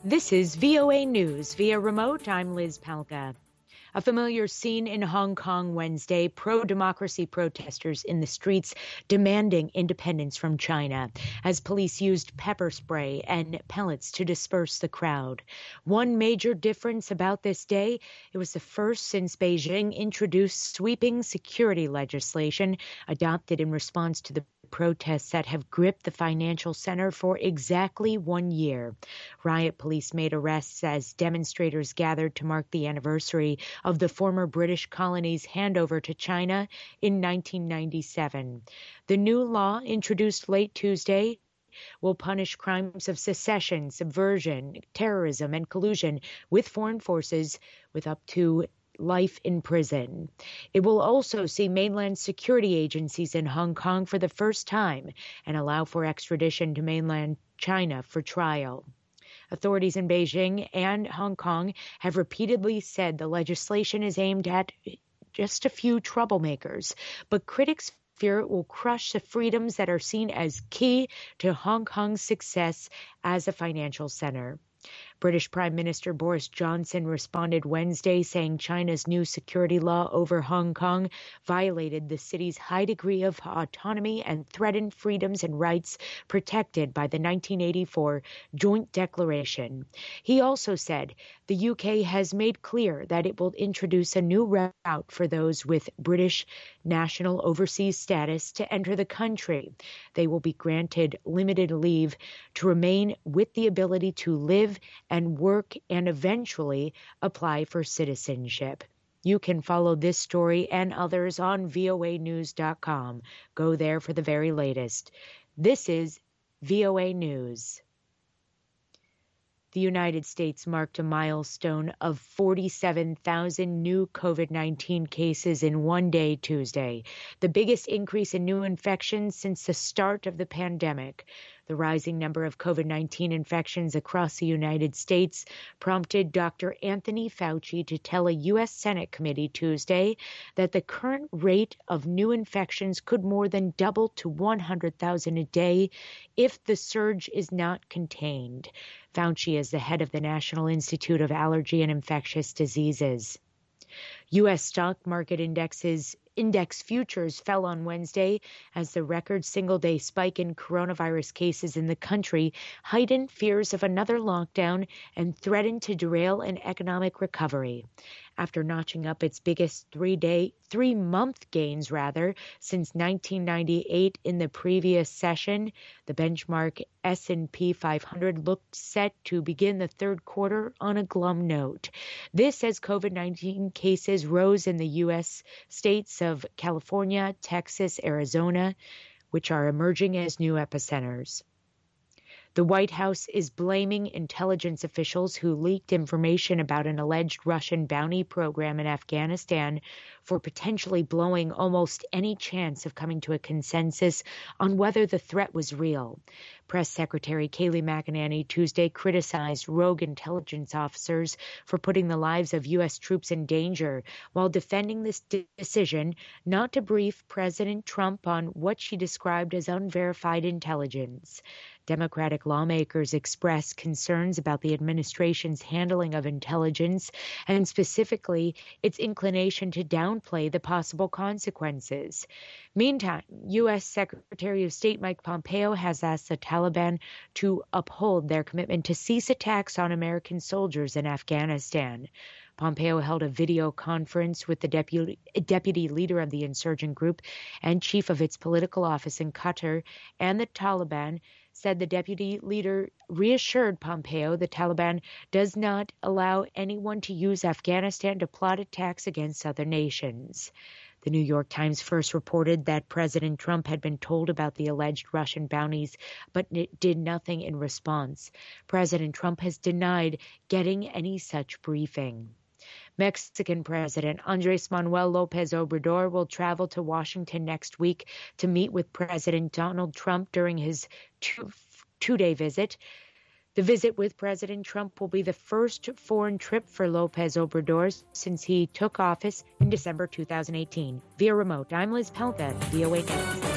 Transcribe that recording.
This is VOA News via remote. I'm Liz Palka. A familiar scene in Hong Kong Wednesday, pro-democracy protesters in the streets demanding independence from China as police used pepper spray and pellets to disperse the crowd. One major difference about this day, it was the first since Beijing introduced sweeping security legislation adopted in response to the protests that have gripped the financial center for exactly 1 year. Riot police made arrests as demonstrators gathered to mark the anniversary of the former British colony's handover to China in 1997. The new law, introduced late Tuesday, will punish crimes of secession, subversion, terrorism, and collusion with foreign forces with up to life in prison. It will also see mainland security agencies in Hong Kong for the first time and allow for extradition to mainland China for trial. Authorities in Beijing and Hong Kong have repeatedly said the legislation is aimed at just a few troublemakers, but critics fear it will crush the freedoms that are seen as key to Hong Kong's success as a financial center. British Prime Minister Boris Johnson responded Wednesday saying China's new security law over Hong Kong violated the city's high degree of autonomy and threatened freedoms and rights protected by the 1984 Joint Declaration. He also said the UK has made clear that it will introduce a new route for those with British national overseas status to enter the country. They will be granted limited leave to remain with the ability to live and work and eventually apply for citizenship. You can follow this story and others on voanews.com. Go there for the very latest. This is VOA News. The United States marked a milestone of 47,000 new COVID-19 cases in one day Tuesday, the biggest increase in new infections since the start of the pandemic. The rising number of COVID-19 infections across the United States prompted Dr. Anthony Fauci to tell a U.S. Senate committee Tuesday that the current rate of new infections could more than double to 100,000 a day if the surge is not contained. Fauci is the head of the National Institute of Allergy and Infectious Diseases. U.S. stock market index futures fell on Wednesday as the record single-day spike in coronavirus cases in the country heightened fears of another lockdown and threatened to derail an economic recovery. After notching up its biggest three-month gains since 1998 in the previous session, the benchmark S&P 500 looked set to begin the third quarter on a glum note. This as COVID-19 cases rose in the U.S. states of California, Texas, Arizona, which are emerging as new epicenters. The White House is blaming intelligence officials who leaked information about an alleged Russian bounty program in Afghanistan for potentially blowing almost any chance of coming to a consensus on whether the threat was real. Press Secretary Kayleigh McEnany Tuesday criticized rogue intelligence officers for putting the lives of U.S. troops in danger while defending this decision not to brief President Trump on what she described as unverified intelligence. Democratic lawmakers expressed concerns about the administration's handling of intelligence and specifically its inclination to downplay the possible consequences. Meantime, U.S. Secretary of State Mike Pompeo has asked the Taliban to uphold their commitment to cease attacks on American soldiers in Afghanistan. Pompeo held a video conference with the deputy leader of the insurgent group and chief of its political office in Qatar, and the Taliban said the deputy leader reassured Pompeo the Taliban does not allow anyone to use Afghanistan to plot attacks against other nations. The New York Times first reported that President Trump had been told about the alleged Russian bounties, but did nothing in response. President Trump has denied getting any such briefing. Mexican President Andrés Manuel López Obrador will travel to Washington next week to meet with President Donald Trump during his two-day visit. The visit with President Trump will be the first foreign trip for López Obrador since he took office in December 2018. Via remote, I'm Liz Pelka, VOA News.